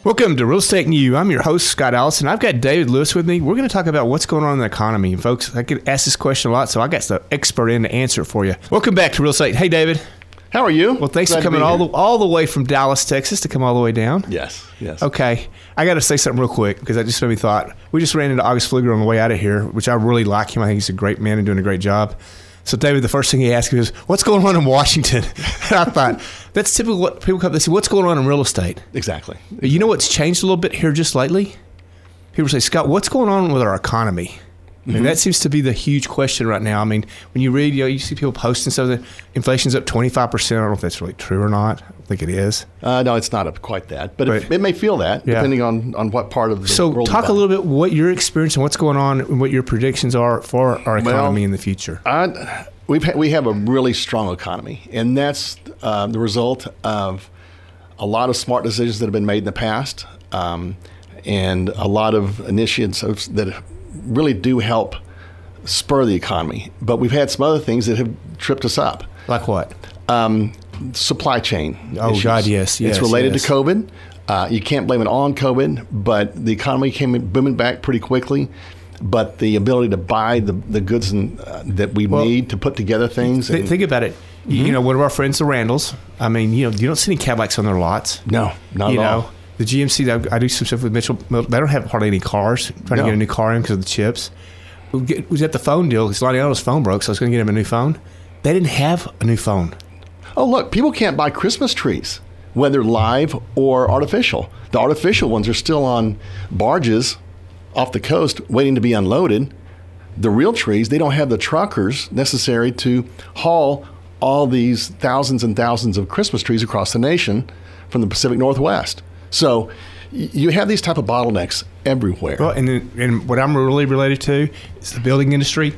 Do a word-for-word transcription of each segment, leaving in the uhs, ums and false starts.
Welcome to Real Estate and You. I'm your host, Scott Allison. I've got David Lewis with me. We're going to talk about what's going on in the economy. And folks, I get asked this question a lot, so I got the expert in to answer it for you. Welcome back to Real Estate. Hey, David. How are you? Well, thanks Glad for coming to be all the, here. all the way from Dallas, Texas to come all the way down. Yes, yes. Okay. I got to say something real quick because I just made me thought. We just ran into August Pfluger on the way out of here, which I really like him. I think he's a great man and doing a great job. So, David, the first thing he asked me was, what's going on in Washington? And I thought, that's typical what people come, they say, what's going on in real estate? Exactly. You know what's changed a little bit here just lately? People say, Scott, what's going on with our economy? Mm-hmm. And that seems to be the huge question right now. I mean, when you read, you know, you see people posting stuff that inflation's up twenty-five percent. I don't know if that's really true or not. I don't think it is. Uh, no, it's not up quite that, but Right. it, it may feel that Yeah. depending on, on what part of the So world. talk a you're little bit what your experience and what's going on and what your predictions are for our economy Well, in the future. I, we've ha- we have a really strong economy, and that's uh, the result of a lot of smart decisions that have been made in the past, um, and a lot of initiatives that really do help spur the economy. But we've had some other things that have tripped us up. Like what? Um, supply chain Oh, issues. God, yes, yes, It's related yes. to COVID. Uh, you can't blame it all on COVID, but the economy came in booming back pretty quickly. But the ability to buy the, the goods and, uh, that we Well, need to put together things. Th- and- think about it. You know, one of our friends, the Randalls, I mean, you know, you don't see any Cadillacs on their lots. no, not you at know, all. the G M C, I I do some stuff with Mitchell. They don't have hardly any cars. Trying to No. get a new car in because of the chips. We get- we was at the phone deal because Laniano's phone broke, so I was going to get him a new phone. They didn't have a new phone. Oh, look, people can't buy Christmas trees, whether live or artificial. The artificial ones are still on barges off the coast waiting to be unloaded. The real trees, they don't have the truckers necessary to haul all these thousands and thousands of Christmas trees across the nation from the Pacific Northwest. So y- you have these type of bottlenecks everywhere. Well, and then- and what I'm really related to is the building industry.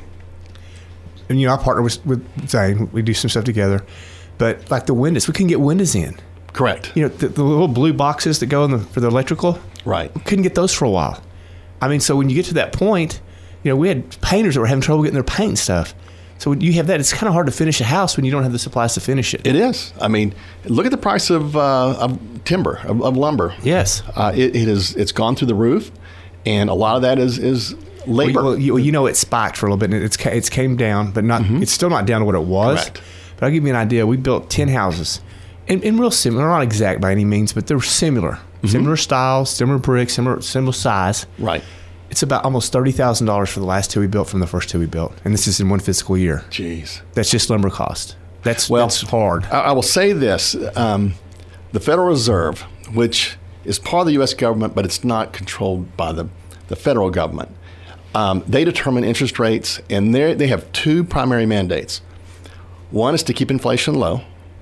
And you know, I partner with with Zane. We do some stuff together. But like the windows, we couldn't get windows in. Correct. You know, the, the little blue boxes that go in the, for the electrical. Right. We couldn't get those for a while. I mean, so when you get to that point, you know, we had painters that were having trouble getting their paint and stuff. So when you have that, it's kind of hard to finish a house when you don't have the supplies to finish it. It is. I mean, look at the price of, uh, of timber, of, of lumber. Yes. Uh, it, it is. It's gone through the roof, and a lot of that is is Well, labor. you- well, you, well, you know, it spiked for a little bit, and it's ca- it's came down, but not. It's still not down to what it was. Correct. But I'll give you an idea. We built ten houses, and, and real similar, not exact by any means, but they're similar, similar styles, similar bricks, similar similar size. Right. It's about almost thirty thousand dollars for the last two we built from the first two we built, and this is in one fiscal year. Jeez. That's just lumber cost. That's Well, that's hard. I, I will say this: um, the Federal Reserve, which is part of the U S government, but it's not controlled by the the federal government. Um, they determine interest rates, and they they have two primary mandates. One is to keep inflation low,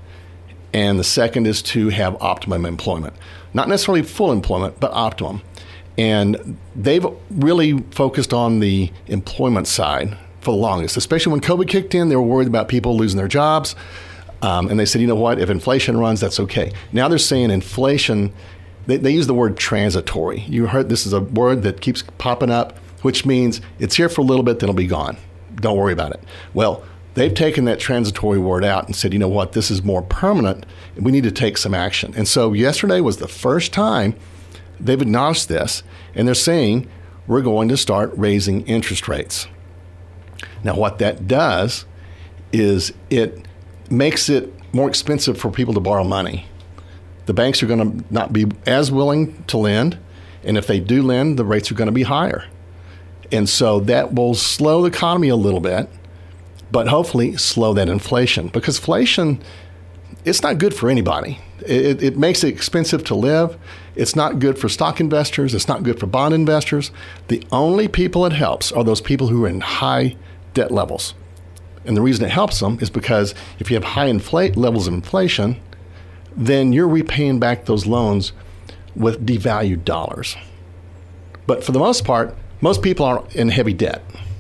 and the second is to have optimum employment. Not necessarily full employment, but optimum. And they've really focused on the employment side for the longest, especially when COVID kicked in. They were worried about people losing their jobs. Um, and they said, you know what, if inflation runs, that's okay. Now they're saying inflation, they, they use the word transitory. You heard this is a word that keeps popping up, which means it's here for a little bit, then it'll be gone. Don't worry about it. Well, they've taken that transitory word out and said, you know what, this is more permanent. We need to take some action. And so yesterday was the first time they've acknowledged this, and they're saying we're going to start raising interest rates. Now, what that does is it makes it more expensive for people to borrow money. The banks are going to not be as willing to lend, and if they do lend, the rates are going to be higher. And so that will slow the economy a little bit, but hopefully slow that inflation, because inflation, it's not good for anybody. It, it makes it expensive to live. It's not good for stock investors. It's not good for bond investors. The only people it helps are those people who are in high debt levels. And the reason it helps them is because if you have high inflate levels of inflation, then you're repaying back those loans with devalued dollars. But for the most part, most people are in heavy debt.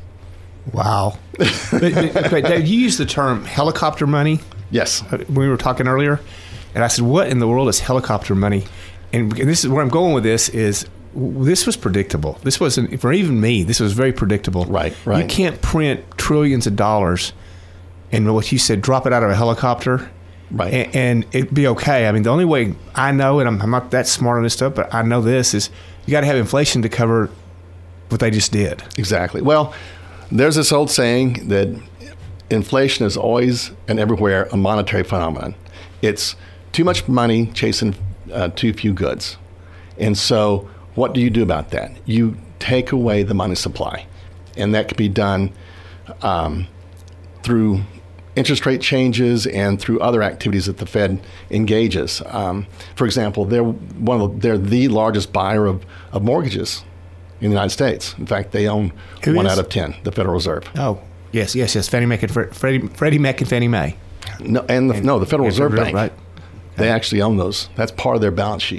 Wow. but, but, okay, Dave, you used the term helicopter money Yes. when we were talking earlier, and I said, what in the world is helicopter money? And this is where I'm going with this is this was predictable. This wasn't, for even me, this was very predictable. Right, right. You can't print trillions of dollars and what you said, drop it out of a helicopter Right. And, and it'd be okay. I mean, the only way I know, and I'm, I'm not that smart on this stuff, but I know this, is you got to have inflation to cover what they just did. Exactly. Well, there's this old saying that inflation is always and everywhere a monetary phenomenon. It's too much money chasing uh, too few goods. And so what do you do about that? You take away the money supply. And that can be done um, through interest rate changes and through other activities that the Fed engages. Um, for example, they're one of the, they're the largest buyer of, of mortgages in the United States. In fact, they own Who one is? out of ten, the Federal Reserve. Oh, yes, yes, yes. Fannie Mae and Fre- Freddie, Freddie Mac and Fannie Mae. No, and, the, And- no, the Federal and Reserve Federal- Bank. right. They actually own those. That's part of their balance sheet.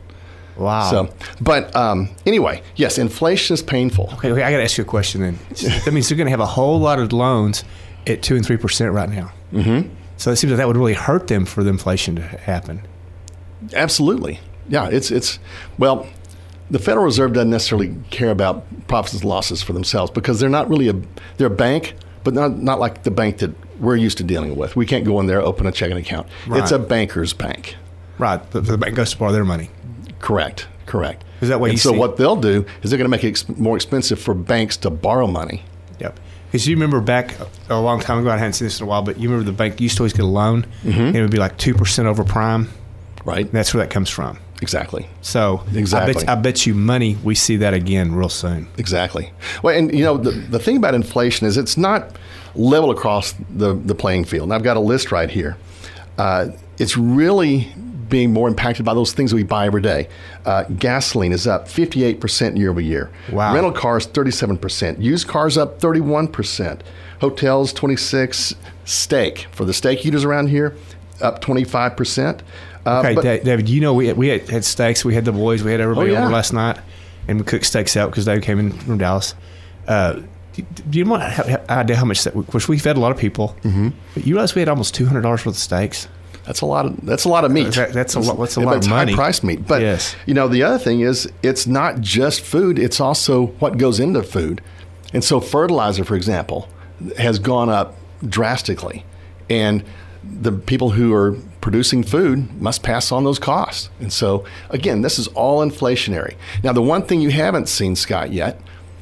Wow. So, but um, anyway, yes, inflation is painful. Okay, okay, I got to ask you a question then. That means they're going to have a whole lot of loans at two and three percent right now. Mm-hmm. So it seems like that would really hurt them for the inflation to happen. Absolutely. Yeah, it's it's well, the Federal Reserve doesn't necessarily care about profits and losses for themselves because they're not really a they're a bank, but not not like the bank that we're used to dealing with. We can't go in there, open a checking account. Right. It's a banker's bank. Right. The, the bank goes to borrow their money. Correct. Correct. Is that what and you so see? what they'll do is they're going to make it ex- more expensive for banks to borrow money. Yep. Because you remember back a long time ago, I hadn't seen this in a while, but you remember the bank used to always get a loan, Mm-hmm. and it would be like two percent over prime. Right. And that's where that comes from. Exactly. So Exactly. I, bet, I bet you money we see that again real soon. Exactly. Well, and you know, the, the thing about inflation is it's not level across the, the playing field. And I've got a list right here. Uh, it's really being more impacted by those things we buy every day. Uh, gasoline is up fifty-eight percent year over year. Wow. Rental cars, thirty-seven percent. Used cars up thirty-one percent. Hotels, twenty-six. Steak, for the steak eaters around here, up twenty-five percent. Uh, Okay, but- Da- David, you know we had, we had, had steaks. We had the boys. We had everybody Oh, yeah. over last night, and we cooked steaks out because David came in from Dallas. Uh, do, do you want an idea how much that? Of course, we fed a lot of people, mm-hmm. but you realize we had almost two hundred dollars worth of steaks. That's a lot of that's a lot of meat. That- that's a lot- that's a Yeah, lot but of it's money. High price meat. But Yes. you know, the other thing is it's not just food, it's also what goes into food. And so fertilizer, for example, has gone up drastically. And the people who are producing food must pass on those costs. And so again, this is all inflationary. Now, the one thing you haven't seen, Scott, yet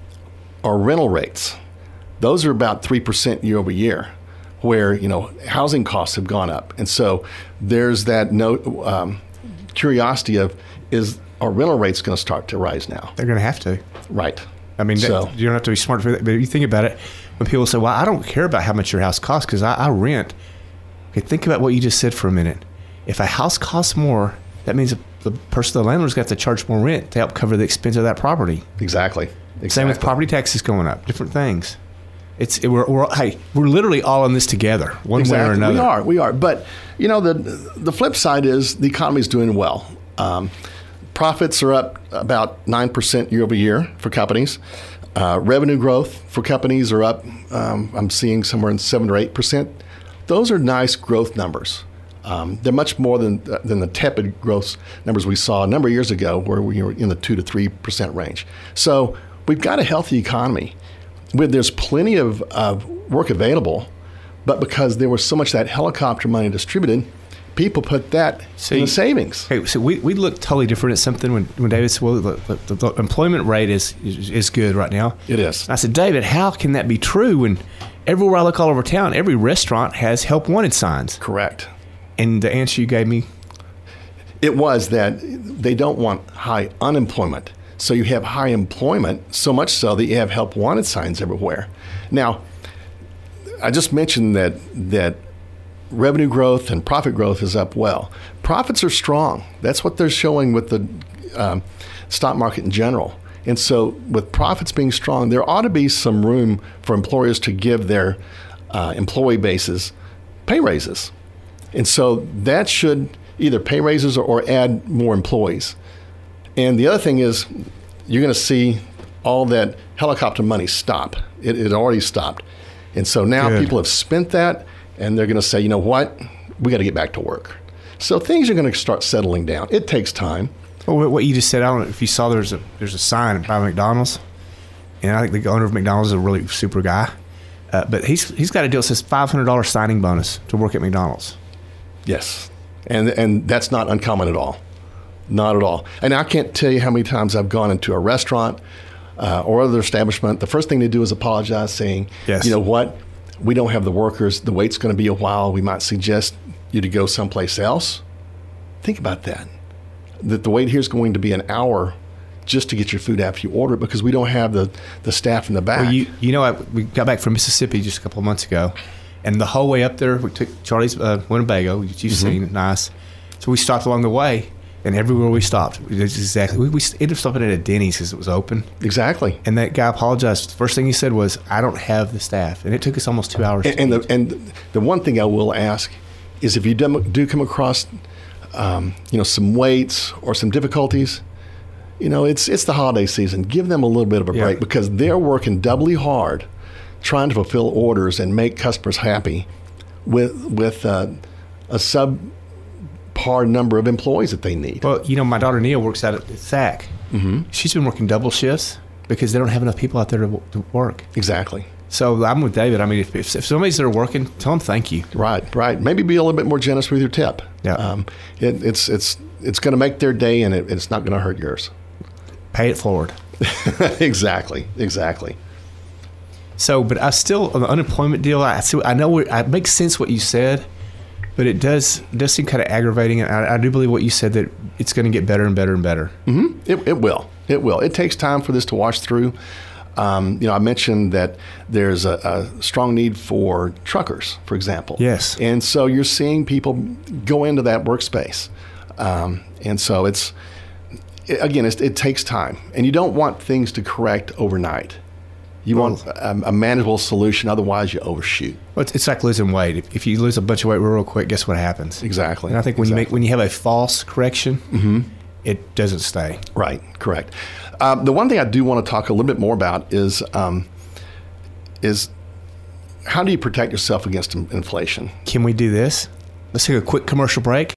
are rental rates. Those are about three percent year over year, where, you know, housing costs have gone up. And so there's that no, um, curiosity of, is our rental rates going to start to rise now? They're going to have to. Right. I mean, So- that, you don't have to be smart for that. But if you think about it, when people say, well, I don't care about how much your house costs because I, I rent. Okay, think about what you just said for a minute. If a house costs more, that means the person, the landlord's got to charge more rent to help cover the expense of that property. Exactly. exactly. Same with property taxes going up, different things. It's it, we're, we're hey we're literally all in this together, one way or Exactly. another. We are. We are. But, you know, the the flip side is the economy is doing well. Um, profits are up about nine percent year over year for companies. Uh, revenue growth for companies are up, um, I'm seeing somewhere in seven or eight percent. Those are nice growth numbers. Um, they're much more than than the tepid growth numbers we saw a number of years ago, where we were in the two to three percent range. So we've got a healthy economy. Where there's plenty of, of work available, but because there was so much of that helicopter money distributed, people put that See, in the savings. Okay, so we, we look totally different at something when, when David said, well, the, the, the employment rate is, is is good right now. It is. And I said, David, how can that be true when everywhere I look all over town, every restaurant has help wanted signs? Correct. And the answer you gave me, It was that they don't want high unemployment. So you have high employment, so much so that you have help wanted signs everywhere. Now, I just mentioned that that revenue growth and profit growth is up well. Profits are strong. That's what they're showing with the um, stock market in general. And so with profits being strong, there ought to be some room for employers to give their uh, employee bases pay raises. And so that should either pay raises or, or add more employees. And the other thing is, you're going to see all that helicopter money stop. It, it already stopped. And so now Good. people have spent that, and they're going to say, you know what, we got to get back to work. So things are going to start settling down. It takes time. well, what- what you just said, I don't know if you saw there's a there's a sign by McDonald's, and I think the owner of McDonald's is a really super guy, uh, but he's he's got a deal that says five hundred dollars signing bonus to work at McDonald's. Yes, and and that's not uncommon at all, not at all. And I can't tell you how many times I've gone into a restaurant uh, or other establishment. The first thing they do is apologize, saying, yes. you know what, we don't have the workers. The wait's going to be a while. We might suggest you to go someplace else. Think about that. That the wait here is going to be an hour just to get your food after you order it because we don't have the, the staff in the back. Well, you, you know, I, we got back from Mississippi just a couple of months ago, and the whole way up there, we took Charlie's uh, Winnebago, which you've mm-hmm. seen, nice. So we stopped along the way, and everywhere we stopped, it was exactly, we, we ended up stopping at a Denny's because it was open. Exactly. And that guy apologized. The first thing he said was, I don't have the staff. And it took us almost two hours. And, to and, eat. the, and the one thing I will ask is if you do, do come across, um, you know, some waits or some difficulties, you know, it's it's the holiday season. Give them a little bit of a break yeah. because they're working doubly hard trying to fulfill orders and make customers happy with with uh, a subpar number of employees that they need. Well, you know, my daughter Nia works out at S A C. Mm-hmm. She's been working double shifts because they don't have enough people out there to, to work. Exactly. So I'm with David. I mean, if, if, if somebody's there working, tell them thank you. Right, right. Maybe be a little bit more generous with your tip. Yeah. Um, it, it's it's it's going to make their day, and it, it's not going to hurt yours. Pay it forward. exactly, exactly. So, but I still on the unemployment deal. I still, I know it, it makes sense what you said, but it does it does seem kind of aggravating. And I, I do believe what you said that it's going to get better and better and better. Mm-hmm. It, it will. It will. It takes time for this to wash through. Um, you know, I mentioned that there's a, a strong need for truckers, for example. Yes. And so you're seeing people go into that workspace, um, and so it's. Again, it's, it takes time, and you don't want things to correct overnight. You well, want a, a manageable solution, otherwise you overshoot. Well, it's, it's like losing weight. If, if you lose a bunch of weight real, real quick, guess what happens? Exactly. And I think when exactly. you make when you have a false correction, mm-hmm. it doesn't stay. Right. Correct. Um, the one thing I do want to talk a little bit more about is um, is how do you protect yourself against inflation? Can we do this? Let's take a quick commercial break.